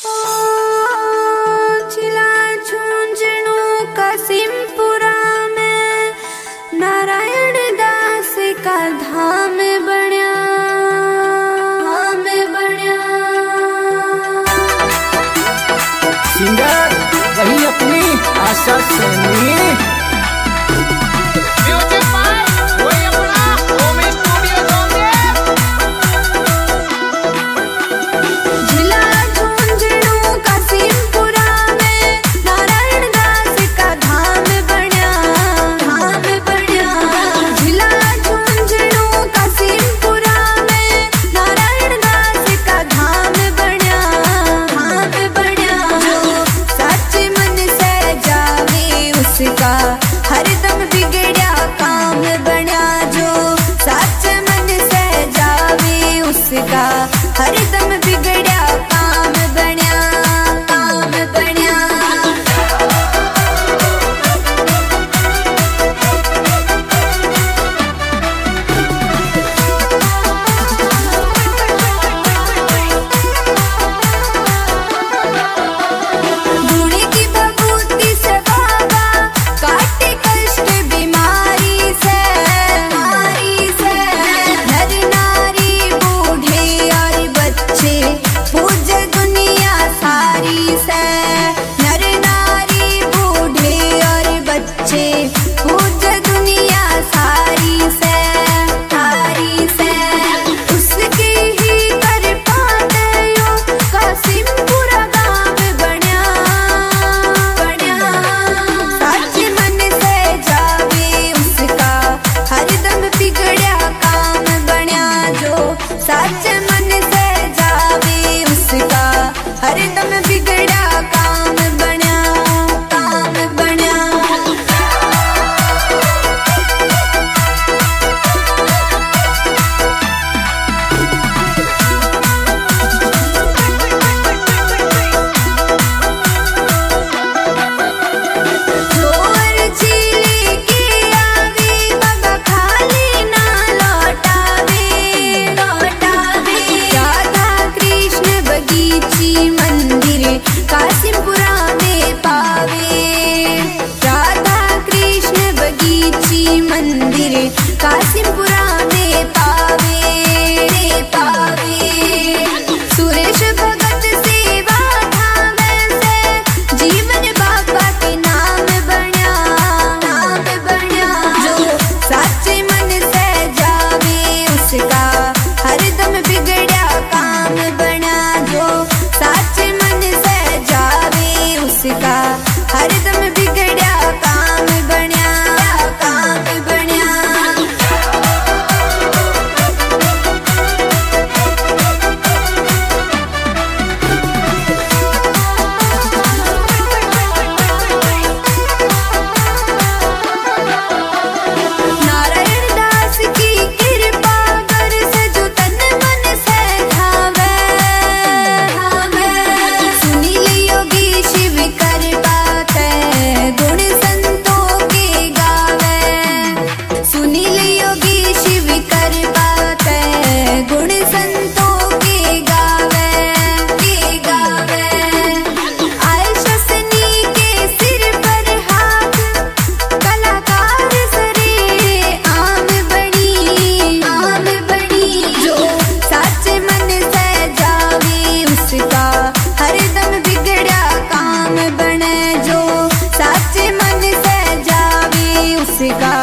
Singer वही अपनी आशा सैनी। हरदम बिगड़िया काम बना जो सच मन से जावे उसका हरदम बिगड़िया काम बना काम बना। सच मन से जावे उसका हरदम बिगड़ा काम बना काम बना। कासिमपुरा में पावे राधा कृष्ण बगीची मंदिर कासिमपुरा में पावे सुरेश भगत सेवा धाम से जीवन बाबा के नाम बना जो सच्चे मन से जावे उसका हरदम बिगड़ा काम बना जो सच्चे मन से जावे उसका हरदम बिगड़ा काम बना काम बना। नारायण दास की कृपा कर से जो तन मन से धावे सुनी योगी शिव कर बात गुण संतों के गावे सुनी योगी शिव कर बात गुण संतों के गावे आए शसनी के सिर पर हाथ कलाकार सरे आम बड़ी जो सच्चे मन से जावे उसका हरदम बिगड़ा काम बने जो सच्चे मन से जावे उसका